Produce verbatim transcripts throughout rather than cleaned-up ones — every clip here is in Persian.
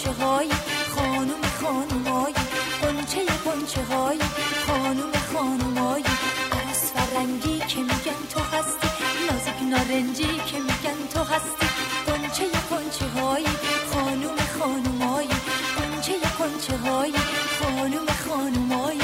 قنچه های خانوم خانومایی، قنچه قنچه های خانوم خانومایی، عروس فرنگی که میگن تو هستی، نازک نارنجی که میگن تو هستی، قنچه قنچه های خانوم خانومایی، قنچه قنچه های خانوم خانومایی.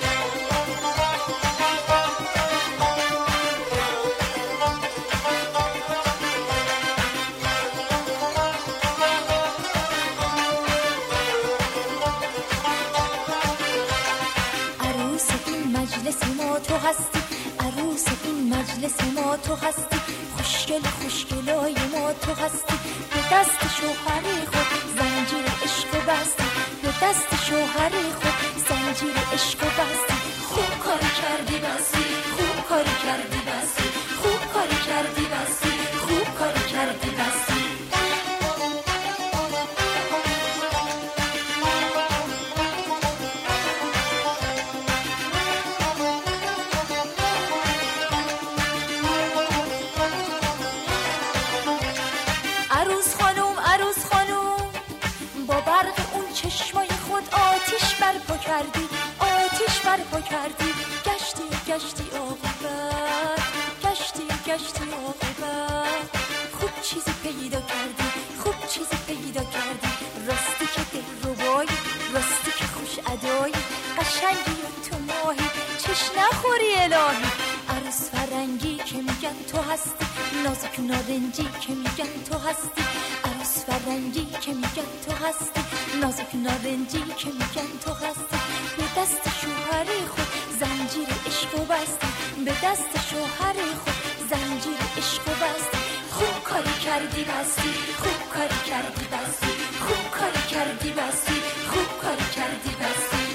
تو هستی عروس این مجلس ما، تو هستی خوشگل خوشگلای ما، تو هستی به دست شوهر خود زنجیر عشق بستی، به دست شوهر خود زنجیر عشق بستی. خوب کاری کردی بستی، خوب کاری کردی بستی، خوب کاری کردی بستی، خوب کاری کردی بستی. چشمای خود آتیش برپا کردی، آتیش برپا کردی، گشتی گشتی عاقبت، گشتی گشتی عاقبت. خوب چیزی پیدا کردی، خوب چیزی پیدا کردی، راستی که دلربایی، راستی که خوش ادایی، قشنگی و تو ماهی، چش نخوری الهی. عروس فرنگی که میگن تو هستی، نازک نارنجی که میگن تو هستی، عروس فرنگی که میگن تو هستی، نازک نارنجی که میگن تو هستی، به دست شوهر خود زنجیر عشق بستی، به دست شوهر خود زنجیر عشق بستی. خوب کاری کردی بستی، خوب کاری کردی بستی، خوب کاری کردی بستی، خوب کاری کردی بستی.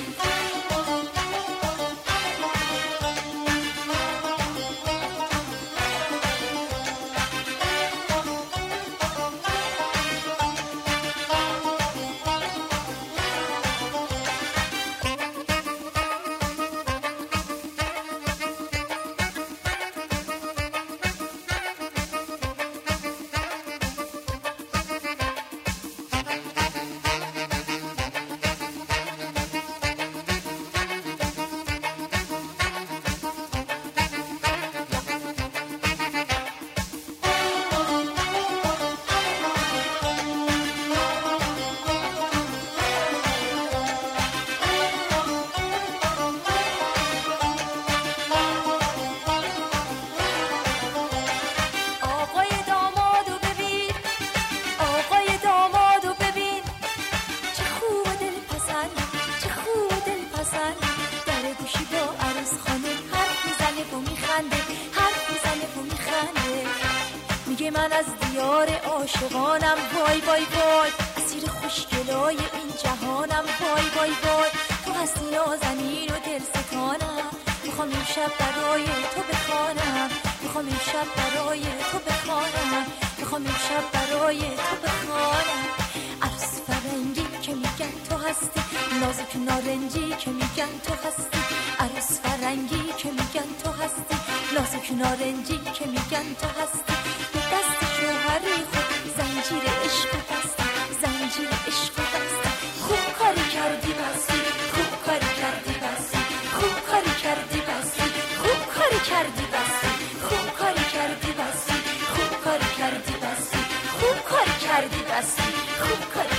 من از دیار عاشقانم، وای وای وای، اسیر خوشگلای این جهانم، وای وای وای. تو هستی نازنین و دل ستانم، میخوام این شب برای تو بخوانم، میخوام این شب برای تو بخوانم، میخوام این شب برای تو بخوانم. عروس فرنگی که میگن تو هستی، نازک نارنجی که میگن تو هستی، عروس فرنگی که میگن تو هستی، نازک نارنجی که میگن تو هستی، دست شوهری خود زنجیر عشق بستی، زنجیر عشق بستی. خوب کاری کردی بستی، خوب کاری کردی بستی، خوب کاری کردی بستی، خوب کاری کردی بستی، خوب کاری کردی بستی، خوب کاری کردی بستی، خوب کاری کردی بستی، خوب کاری